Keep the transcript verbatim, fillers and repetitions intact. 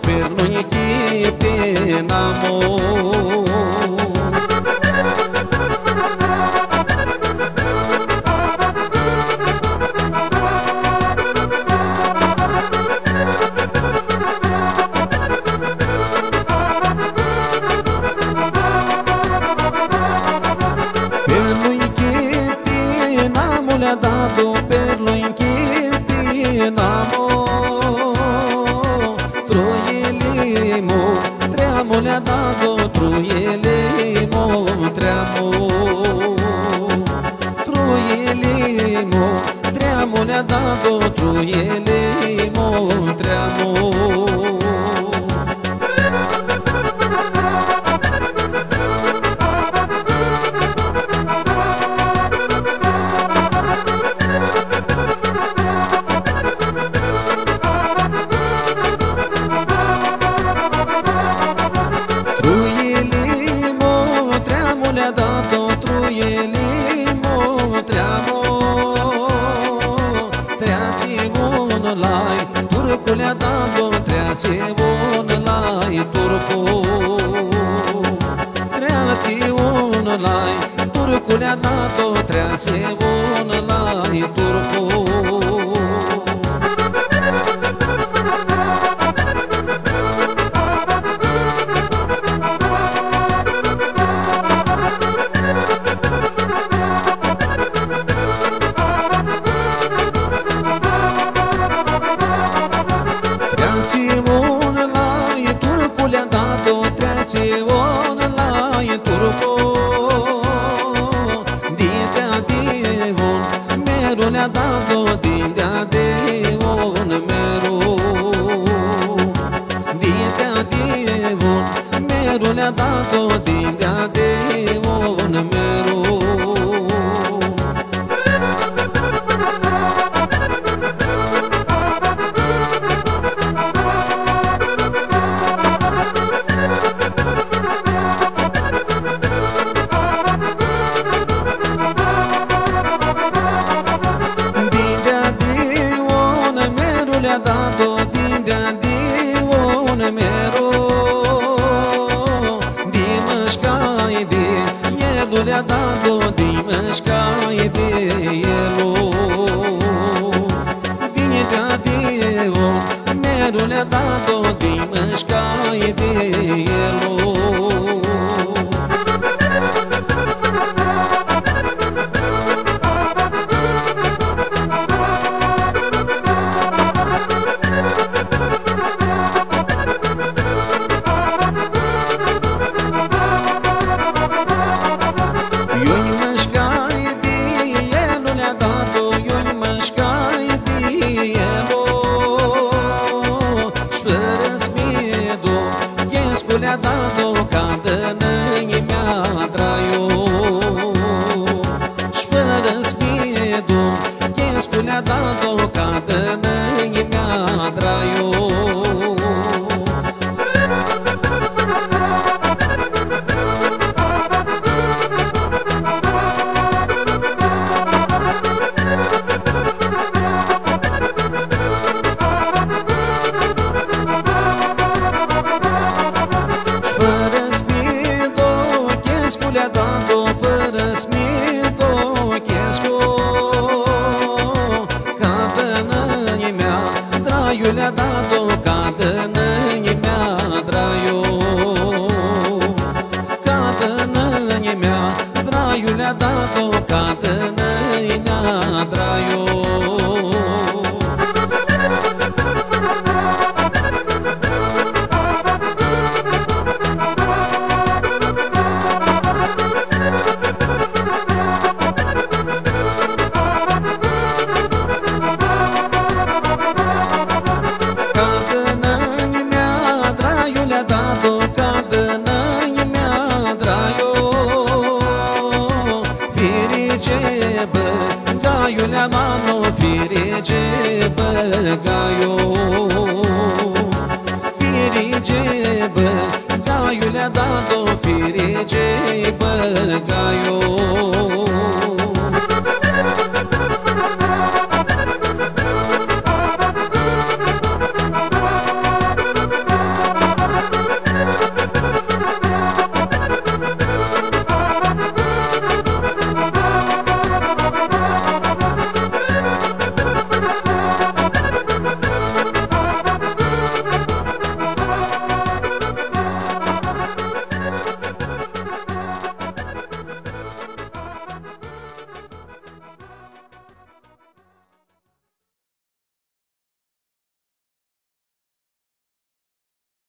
pernu-i chipte n-amor. Le-a dat-o perlu-i chipte n-amor. Troiele mo, treamo le-a dat-o, troiele mo, treamo. Troiele mo, treamo le-a dat-o, troiele mo, treamo. Le-a dat-o truiele mo, treamo. Treați unul-lai, turcu le-a dat-o, treați unul-lai, turcu. Treați unul-lai, turcu le-a dat-o, treați unul-lai, turcu. Treați unul-lai, turcu. Dindea de un meru le-a dat-o, dindea de un meru. Dindea de un meru le-a dat-o, dindea de un meru. Le-a dat-o, dindea de un meru. Dimășcai de elu le-a dat-o, dimășcai de elu. Dindea de un meru le-a dat-o, dimășcai de elu. Le-a dat-o, cadă-nă-i mea draiu. Și fără smidu, chescu le-a dat-o, cadă-nă-i mea draiu. Le-a dat-o, fără smidu, chescu. Cadă-nă-i mea draiu, le-a dat-o, cadă-nă-i mea draiu. Cadă-nă-i mea draiu, le-a dat-o, cadă-nă-i mea draiu. Gaiule mano, firige bă, gaiu. Firige bă, gaiule-a dat-o, firige bă, gaiu.